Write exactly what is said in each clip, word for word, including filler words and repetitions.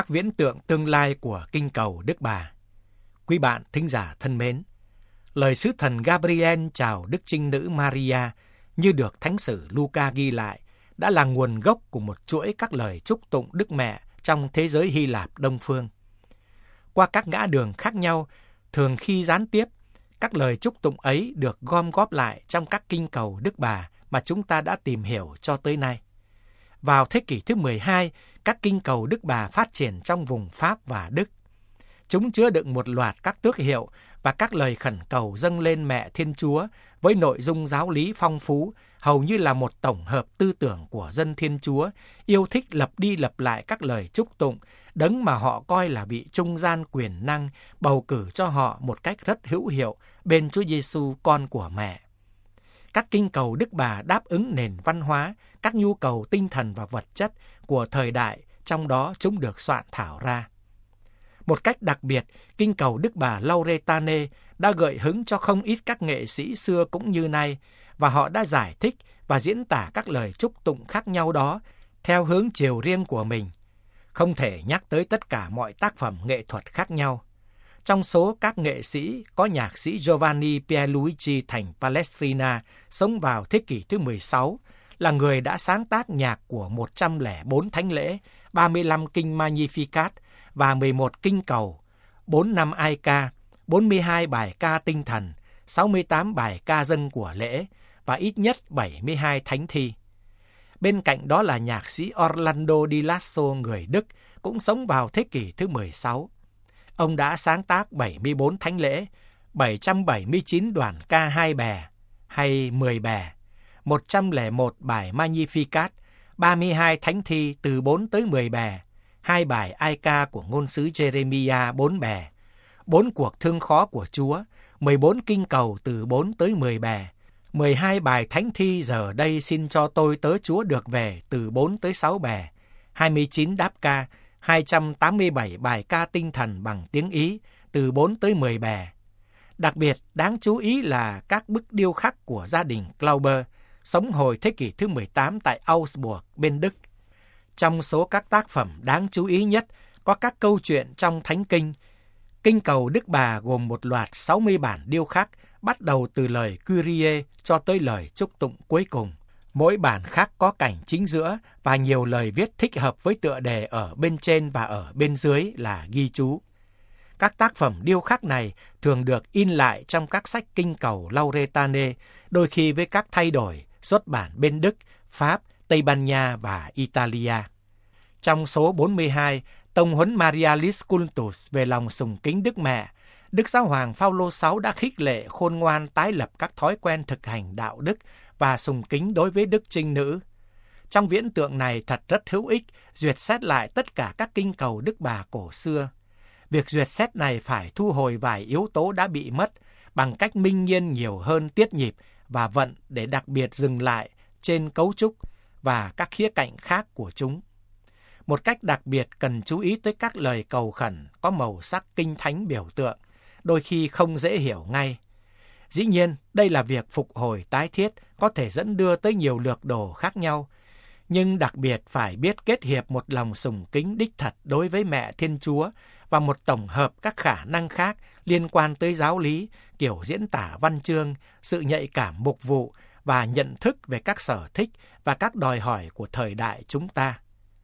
các viễn tượng tương lai của kinh cầu Đức Bà. Quý bạn thính giả thân mến, lời sứ thần Gabriel chào Đức Trinh Nữ Maria như được Thánh sử Luca ghi lại đã là nguồn gốc của một chuỗi các lời chúc tụng Đức Mẹ trong thế giới Hy Lạp Đông Phương. Qua các ngã đường khác nhau, thường khi gián tiếp, các lời chúc tụng ấy được gom góp lại trong các kinh cầu Đức Bà mà chúng ta đã tìm hiểu cho tới nay. Vào thế kỷ thứ mười hai, các kinh cầu Đức Bà phát triển trong vùng Pháp và Đức. Chúng chứa đựng một loạt các tước hiệu và các lời khẩn cầu dâng lên Mẹ Thiên Chúa với nội dung giáo lý phong phú, hầu như là một tổng hợp tư tưởng của dân Thiên Chúa, yêu thích lặp đi lặp lại các lời chúc tụng, đấng mà họ coi là vị trung gian quyền năng, bầu cử cho họ một cách rất hữu hiệu bên Chúa Giêsu con của Mẹ. Các kinh cầu Đức Bà đáp ứng nền văn hóa, các nhu cầu tinh thần và vật chất của thời đại, trong đó chúng được soạn thảo ra. Một cách đặc biệt, kinh cầu Đức Bà Lauretane đã gợi hứng cho không ít các nghệ sĩ xưa cũng như nay, và họ đã giải thích và diễn tả các lời chúc tụng khác nhau đó theo hướng chiều riêng của mình. Không thể nhắc tới tất cả mọi tác phẩm nghệ thuật khác nhau. Trong số các nghệ sĩ có nhạc sĩ Giovanni Pierluigi thành Palestrina sống vào thế kỷ thứ mười sáu, là người đã sáng tác nhạc của một trăm lẻ bốn thánh lễ, ba mươi lăm kinh Magnificat và mười một kinh cầu, bốn mươi lăm ai ca, bốn mươi hai bài ca tinh thần, sáu mươi tám bài ca dâng của lễ và ít nhất bảy mươi hai thánh thi. Bên cạnh đó là nhạc sĩ Orlando Di Lasso người Đức, cũng sống vào thế kỷ thứ mười sáu. Ông đã sáng tác bảy mươi bốn thánh lễ, bảy trăm bảy mươi chín đoàn ca hai bè hay mười bè, một trăm lẻ một bài Magnificat, ba mươi hai thánh thi từ bốn tới mười bè, hai bài ai ca của ngôn sứ Jeremiah bốn bè, bốn cuộc thương khó của Chúa, mười bốn kinh cầu từ bốn tới mười bè, mười hai bài thánh thi giờ đây xin cho tôi tớ Chúa được về từ bốn tới sáu bè, hai mươi chín đáp ca, hai trăm tám mươi bảy bài ca tinh thần bằng tiếng Ý từ bốn tới mười bè. Đặc biệt đáng chú ý là các bức điêu khắc của gia đình Glauber, sống hồi thế kỷ thứ mười tám tại Augsburg bên Đức. Trong số các tác phẩm đáng chú ý nhất có các câu chuyện trong Thánh Kinh. Kinh cầu Đức Bà gồm một loạt sáu mươi bản điêu khắc, bắt đầu từ lời Kyrie cho tới lời chúc tụng cuối cùng. Mỗi bản khác có cảnh chính giữa và nhiều lời viết thích hợp với tựa đề ở bên trên và ở bên dưới là ghi chú. Các tác phẩm điêu khắc này thường được in lại trong các sách kinh cầu Lauretane, đôi khi với các thay đổi, xuất bản bên Đức, Pháp, Tây Ban Nha và Italia. Trong số bốn mươi hai, tông huấn Marialis Cultus về lòng sùng kính Đức Mẹ, Đức Giáo hoàng Phaolô đệ sáu đã khích lệ khôn ngoan tái lập các thói quen thực hành đạo đức và sùng kính đối với Đức Trinh Nữ. Trong viễn tượng này thật rất hữu ích duyệt xét lại tất cả các kinh cầu Đức Bà cổ xưa. Việc duyệt xét này phải thu hồi vài yếu tố đã bị mất bằng cách minh nhiên nhiều hơn tiết nhịp và vận để đặc biệt dừng lại trên cấu trúc và các khía cạnh khác của chúng. Một cách đặc biệt cần chú ý tới các lời cầu khẩn có màu sắc kinh thánh biểu tượng, đôi khi không dễ hiểu ngay. Dĩ nhiên, đây là việc phục hồi tái thiết có thể dẫn đưa tới nhiều lược đồ khác nhau, nhưng đặc biệt phải biết kết hiệp một lòng sùng kính đích thật đối với Mẹ Thiên Chúa và một tổng hợp các khả năng khác liên quan tới giáo lý, kiểu diễn tả văn chương, sự nhạy cảm mục vụ và nhận thức về các sở thích và các đòi hỏi của thời đại chúng ta.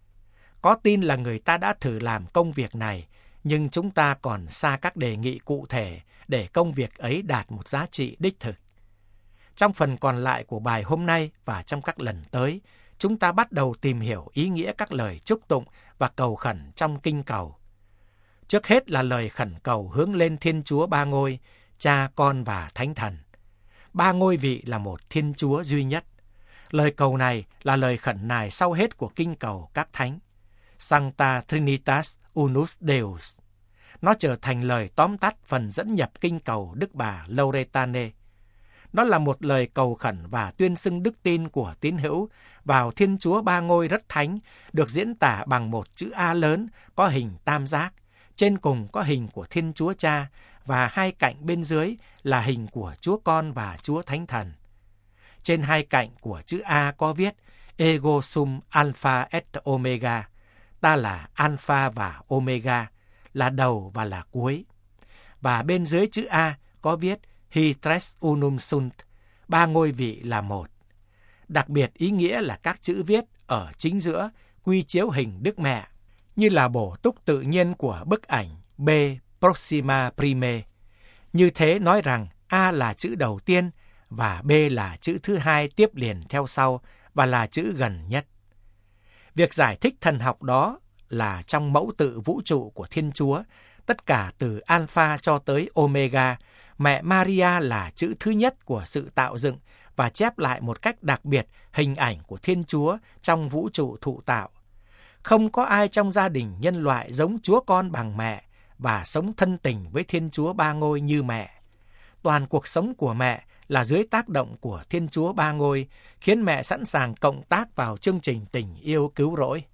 Có tin là người ta đã thử làm công việc này, nhưng chúng ta còn xa các đề nghị cụ thể để công việc ấy đạt một giá trị đích thực. Trong phần còn lại của bài hôm nay và trong các lần tới, chúng ta bắt đầu tìm hiểu ý nghĩa các lời chúc tụng và cầu khẩn trong kinh cầu. Trước hết là lời khẩn cầu hướng lên Thiên Chúa Ba Ngôi, Cha, Con và Thánh Thần. Ba ngôi vị là một Thiên Chúa duy nhất. Lời cầu này là lời khẩn nài sau hết của kinh cầu các thánh. Sancta Trinitas Unus Deus. Nó trở thành lời tóm tắt phần dẫn nhập kinh cầu Đức Bà Lauretane. Nó là một lời cầu khẩn và tuyên xưng đức tin của tín hữu vào Thiên Chúa Ba Ngôi rất thánh, được diễn tả bằng một chữ A lớn có hình tam giác, trên cùng có hình của Thiên Chúa Cha và hai cạnh bên dưới là hình của Chúa Con và Chúa Thánh Thần. Trên hai cạnh của chữ A có viết Ego sum alpha et omega, ta là Alpha và Omega, là đầu và là cuối. Và bên dưới chữ A có viết Hi Tres Unum Sunt, ba ngôi vị là một. Đặc biệt ý nghĩa là các chữ viết ở chính giữa quy chiếu hình Đức Mẹ, như là bổ túc tự nhiên của bức ảnh B Proxima Prime. Như thế nói rằng A là chữ đầu tiên và B là chữ thứ hai tiếp liền theo sau và là chữ gần nhất. Việc giải thích thần học đó là trong mẫu tự vũ trụ của Thiên Chúa, tất cả từ Alpha cho tới Omega, mẹ Maria là chữ thứ nhất của sự tạo dựng và chép lại một cách đặc biệt hình ảnh của Thiên Chúa trong vũ trụ thụ tạo. Không có ai trong gia đình nhân loại giống Chúa Con bằng mẹ và sống thân tình với Thiên Chúa Ba Ngôi như mẹ. Toàn cuộc sống của mẹ là dưới tác động của Thiên Chúa Ba Ngôi, khiến mẹ sẵn sàng cộng tác vào chương trình tình yêu cứu rỗi.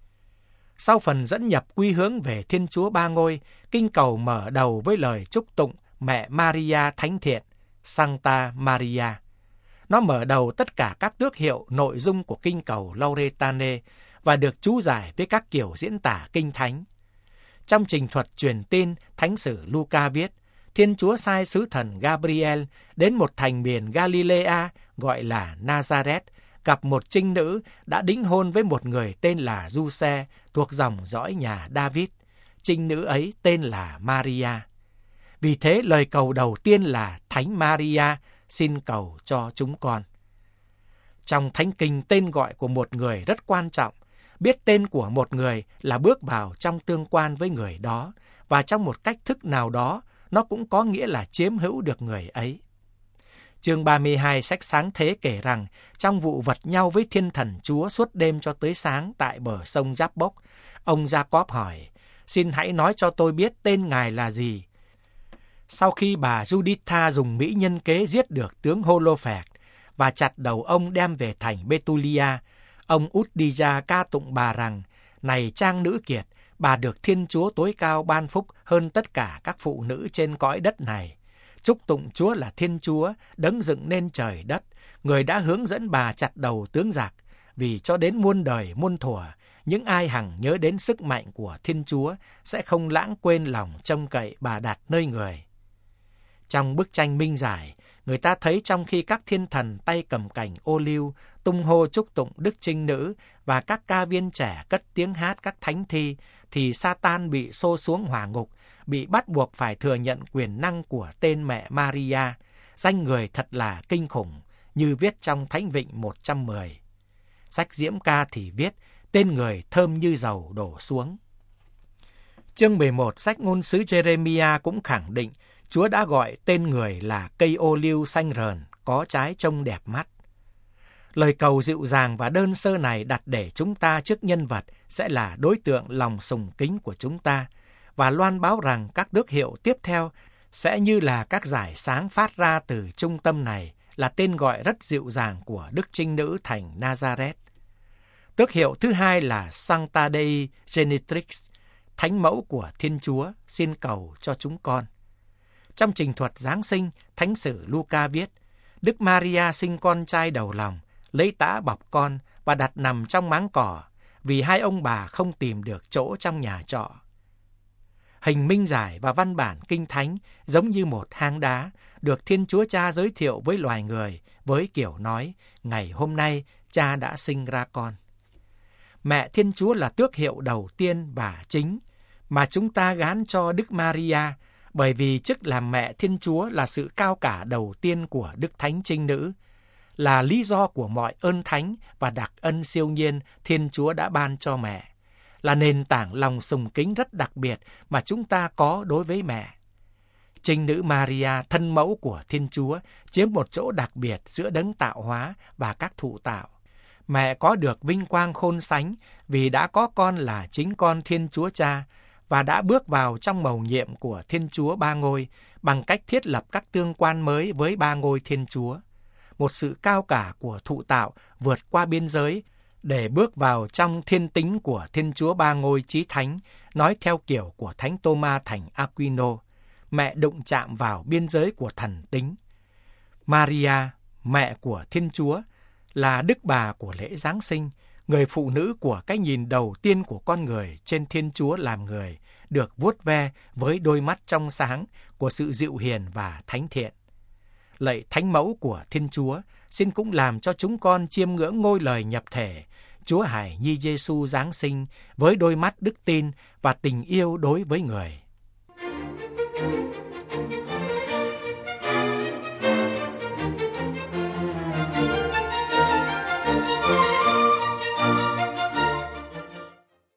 Sau phần dẫn nhập quy hướng về Thiên Chúa Ba Ngôi, kinh cầu mở đầu với lời chúc tụng mẹ Maria Thánh Thiện, Sancta Maria. Nó mở đầu tất cả các tước hiệu nội dung của kinh cầu Lauretane và được chú giải với các kiểu diễn tả kinh thánh. Trong trình thuật truyền tin, Thánh sử Luca viết, Thiên Chúa sai sứ thần Gabriel đến một thành miền Galilea gọi là Nazareth, gặp một trinh nữ đã đính hôn với một người tên là Giuse thuộc dòng dõi nhà David. Trinh nữ ấy tên là Maria. Vì thế lời cầu đầu tiên là Thánh Maria, xin cầu cho chúng con. Trong Thánh Kinh, tên gọi của một người rất quan trọng. Biết tên của một người là bước vào trong tương quan với người đó, và trong một cách thức nào đó, nó cũng có nghĩa là chiếm hữu được người ấy. Chương ba mươi hai sách Sáng Thế kể rằng, trong vụ vật nhau với Thiên Thần Chúa suốt đêm cho tới sáng tại bờ sông Giáp-bốc, ông Jacob hỏi, xin hãy nói cho tôi biết tên ngài là gì. Sau khi bà Juditha dùng mỹ nhân kế giết được tướng Holophert và chặt đầu ông đem về thành Betulia, ông Út-đi-gia ca tụng bà rằng, này trang nữ kiệt, bà được Thiên Chúa tối cao ban phúc hơn tất cả các phụ nữ trên cõi đất này. Chúc tụng Chúa là Thiên Chúa, đấng dựng nên trời đất, người đã hướng dẫn bà chặt đầu tướng giặc, vì cho đến muôn đời muôn thuở, những ai hằng nhớ đến sức mạnh của Thiên Chúa sẽ không lãng quên lòng trông cậy bà đặt nơi người. Trong bức tranh minh giải, người ta thấy trong khi các thiên thần tay cầm cành ô liu tung hô chúc tụng Đức Trinh Nữ và các ca viên trẻ cất tiếng hát các thánh thi, thì Satan bị xô xuống hỏa ngục, bị bắt buộc phải thừa nhận quyền năng của tên mẹ Maria, danh người thật là kinh khủng, như viết trong Thánh Vịnh một trăm mười. Sách Diễm Ca thì viết, tên người thơm như dầu đổ xuống. Chương mười một sách Ngôn sứ Jeremia cũng khẳng định, Chúa đã gọi tên người là cây ô liu xanh rờn, có trái trông đẹp mắt. Lời cầu dịu dàng và đơn sơ này đặt để chúng ta trước nhân vật sẽ là đối tượng lòng sùng kính của chúng ta, và loan báo rằng các tước hiệu tiếp theo sẽ như là các dải sáng phát ra từ trung tâm này, là tên gọi rất dịu dàng của Đức Trinh Nữ thành Nazareth. Tước hiệu thứ hai là Sancta Dei Genitrix, Thánh Mẫu của Thiên Chúa, xin cầu cho chúng con. Trong trình thuật Giáng sinh, Thánh sử Luca viết, Đức Maria sinh con trai đầu lòng, lấy tã bọc con và đặt nằm trong máng cỏ, vì hai ông bà không tìm được chỗ trong nhà trọ. Hình minh giải và văn bản kinh thánh giống như một hang đá, được Thiên Chúa Cha giới thiệu với loài người, với kiểu nói, ngày hôm nay Cha đã sinh ra con. Mẹ Thiên Chúa là tước hiệu đầu tiên và chính mà chúng ta gán cho Đức Maria, bởi vì chức làm mẹ Thiên Chúa là sự cao cả đầu tiên của Đức Thánh Trinh Nữ, là lý do của mọi ơn thánh và đặc ân siêu nhiên Thiên Chúa đã ban cho mẹ, là nền tảng lòng sùng kính rất đặc biệt mà chúng ta có đối với mẹ. Trinh Nữ Maria, thân mẫu của Thiên Chúa, chiếm một chỗ đặc biệt giữa đấng tạo hóa và các thụ tạo. Mẹ có được vinh quang khôn sánh vì đã có con là chính con Thiên Chúa Cha, và đã bước vào trong mầu nhiệm của Thiên Chúa Ba Ngôi bằng cách thiết lập các tương quan mới với Ba Ngôi Thiên Chúa. Một sự cao cả của thụ tạo vượt qua biên giới để bước vào trong thiên tính của Thiên Chúa Ba Ngôi Chí Thánh, nói theo kiểu của Thánh Tô-ma thành Aquino, mẹ đụng chạm vào biên giới của thần tính. Maria, mẹ của Thiên Chúa, là đức bà của lễ Giáng sinh, người phụ nữ của cái nhìn đầu tiên của con người trên Thiên Chúa làm người, được vuốt ve với đôi mắt trong sáng của sự dịu hiền và thánh thiện. Lạy Thánh Mẫu của Thiên Chúa, xin cũng làm cho chúng con chiêm ngưỡng ngôi lời nhập thể, Chúa Hải Nhi Giêsu Giáng sinh với đôi mắt đức tin và tình yêu đối với người.